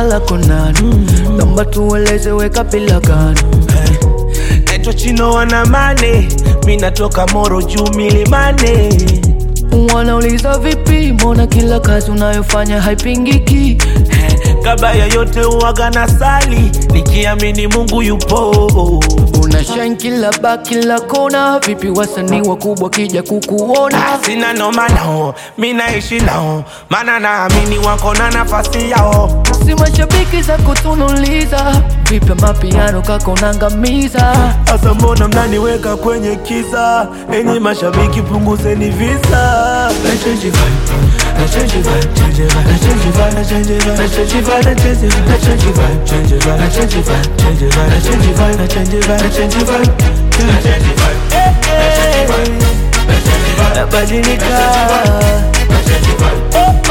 lako nani? Naomba tueleze weka bila gani. Naitwa Chino wana mane, mimi natoka Moro juu milimani. Wanauliza vipi, mbona kila kazi unayofanya haipingiki? Kabla ya yote uwaga na sali, nikiamini Mungu yupo. Unashine kila bar kila kona, vipi wasanii wakubwa kija kukuona? Sina noma nao, mimi naishi nao, maana naamini wako na nafasi yao. Si mashabiki za kutunuliza, vipi mapiano kako unangamiza? Asa mbona mnaniweka kwenye kisa? Enyi mashabiki punguzeni visa. Let's change the vibe, let's change the vibe, change the vibe, let's change the vibe, let's change the vibe, let's change the vibe, let's change the vibe, change the vibe, let's change the vibe, change the vibe, let's change the vibe, let's change the vibe, let's change the vibe, let's change the vibe, let's change the vibe, nabadilika, let's change the vibe,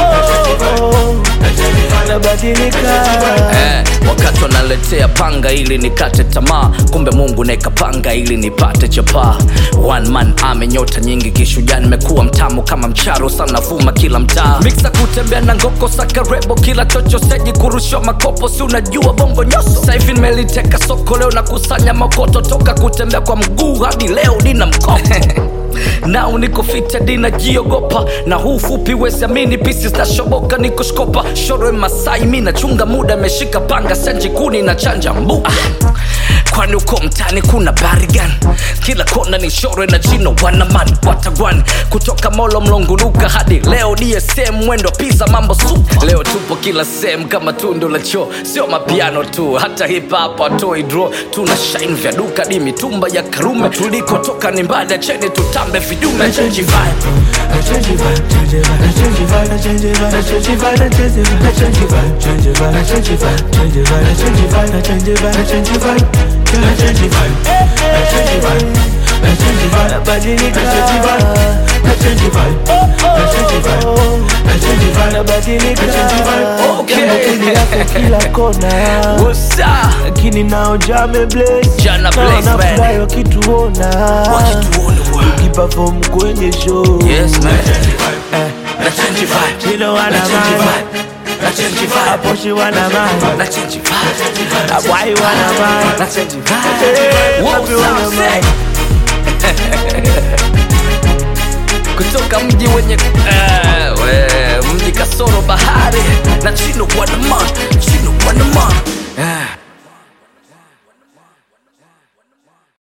let's change the vibe, nabadilika. Wakati wanaletea panga ili nikate tamaa, kumbe Mungu neka panga ili nipate chapa. One man amenyota nyingi kishujaa, nimekuwa mtamu kama mcharo sana vuma kila mtaa. Mixa kutembea na ngoko sakarebo kila chocho seji kurushwa makopo, si unajua bongo nyoso. Saifi nimeliteka soko leo na kusanya makoto, toka kutembea kwa mguu hadi leo nina mkopo. Now niko fita dina jiogopa, na huu fupi wesi amini pieces na shoboka niko shkopa. Shoro Masai mina chunga muda meshika panga senji kuni na chanja mbu. Kwani uko mtani kuna barigan, kila kona ni Shoro na Chino wana man watagwan. Kutoka Molo Mlonguruka hadi leo DSM mwendo pizza mambo super. Leo tupo kila sehemu kama tundu la choo, sio mapiano tu hata hip hop atoi draw. Tuna shine vya duka di mitumba ya Karume, tuliko toka ni mbali cheni tutambe vidume. Let's change the vibe, let's change the vibe, change the vibe, let's change the vibe, let's change the vibe, let's change the vibe, let's change the vibe, change the vibe, let's change the vibe, change the vibe, let's change the vibe, let's change the vibe, let's change the vibe, let's change the vibe, let's change the vibe, let's change the vibe, nabadilika, let's change the vibe, let's change the vibe, let's change the vibe, let's change the vibe, nabadilika, let's change the vibe. Okay, kila kona. What's up? Lakini nao jame blaze, Jana blaze man. Nafurahi wakituona, ukiperform kwenye show. Yes man. Let's change the vibe. You know what I'm saying? Let's change the vibe. Aposhi wana man. Let's change the vibe. Why you wanna man? Let's change the vibe. What's up say? Kutoka mji wenye mji kasoro bahari na